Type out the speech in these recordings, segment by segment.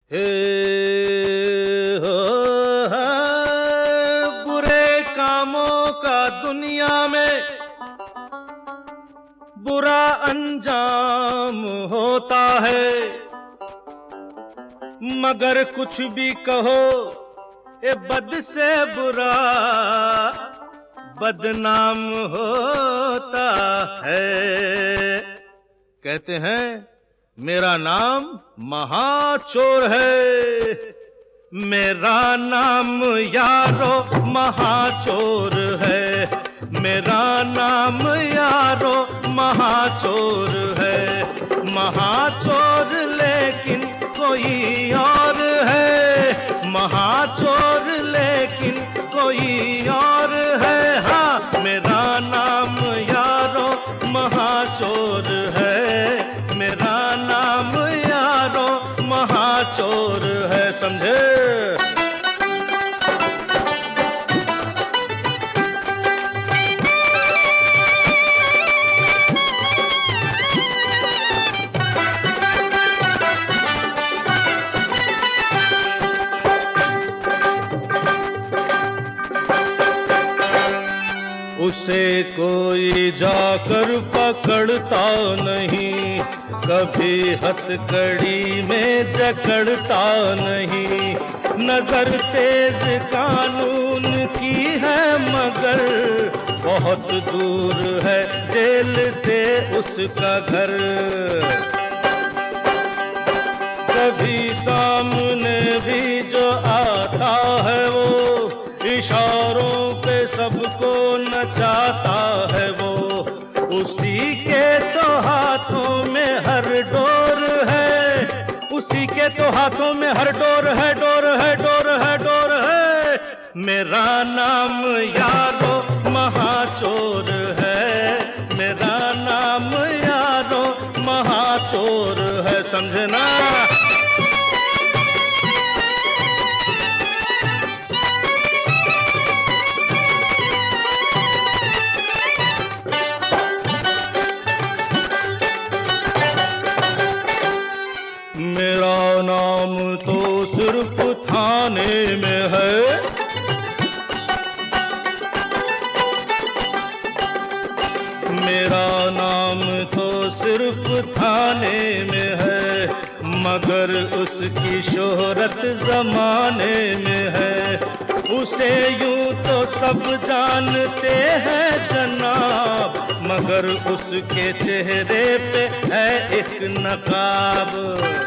हे हो बुरे कामों का दुनिया में बुरा अंजाम होता है, मगर कुछ भी कहो ये बद से बुरा बदनाम होता है। कहते हैं मेरा नाम महाचोर है, मेरा नाम यारो महाचोर है, मेरा नाम यारो महाचोर है। महाचोर लेकिन कोई और है, महाचोर लेकिन कोई और है। हाँ, मेरा नाम यारो महाचोर है, मेरा नाम यारो महाचोर है। समझे? उसे कोई जाकर पकड़ता नहीं, कभी हथकड़ी में जकड़ता नहीं। नजर तेज कानून की है मगर बहुत दूर है जेल से उसका घर। कभी सामने भी जो आता है वो इशारों पे सबको नचाता है वो। उसी के तो हाथों में हर डोर है, उसी के तो हाथों में हर डोर है, डोर है, डोर है, डोर है। मेरा नाम यारो महाचोर है, मेरा नाम यारो महाचोर है। समझना? मेरा नाम तो सिर्फ थाने में है, मेरा नाम तो सिर्फ थाने में है, मगर उसकी शोहरत जमाने में है। उसे यूं तो सब जानते हैं जनाब, मगर उसके चेहरे पे है एक नकाब।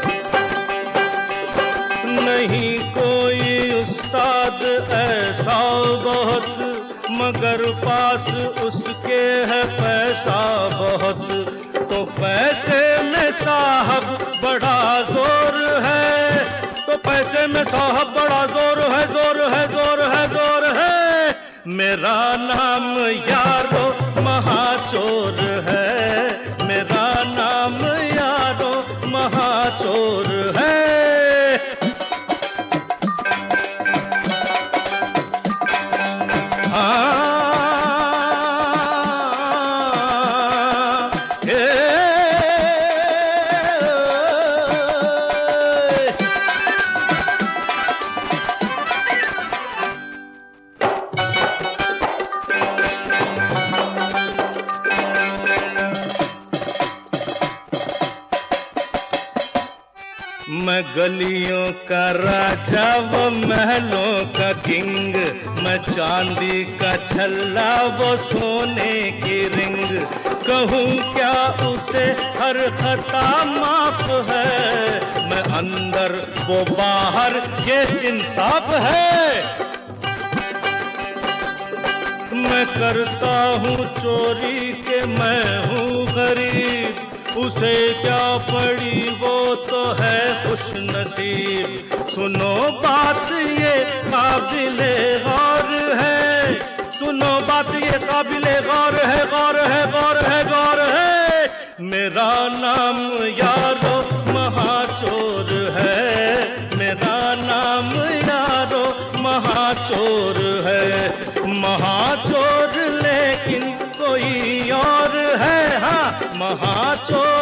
नहीं कोई उस्ताद ऐसा बहुत, मगर पास उसके है पैसा बहुत। तो पैसे में साहब बड़ा जोर है, तो पैसे में साहब बड़ा जोर है, जोर है, जोर है, जोर है। मेरा नाम यारो महाचोर है, मेरा नाम यारो महाचोर है। मैं गलियों का राजा वो महलों का किंग, मैं चांदी का छल्ला वो सोने की रिंग। कहूँ क्या उसे हर खता माफ है, मैं अंदर वो बाहर ये इंसाफ है। मैं करता हूँ चोरी के मैं हूँ गरीब, उसे क्या पड़ी वो तो है खुश नसीब। सुनो बात ये काबिले गौर है, सुनो बात ये काबिले गौर है, गौर है, गौर है, गौर है। मेरा नाम यारो महाचोर है, मेरा नाम यारो महाचोर है। महाचोर लेकिन कोई और है। हाँ, महाचोर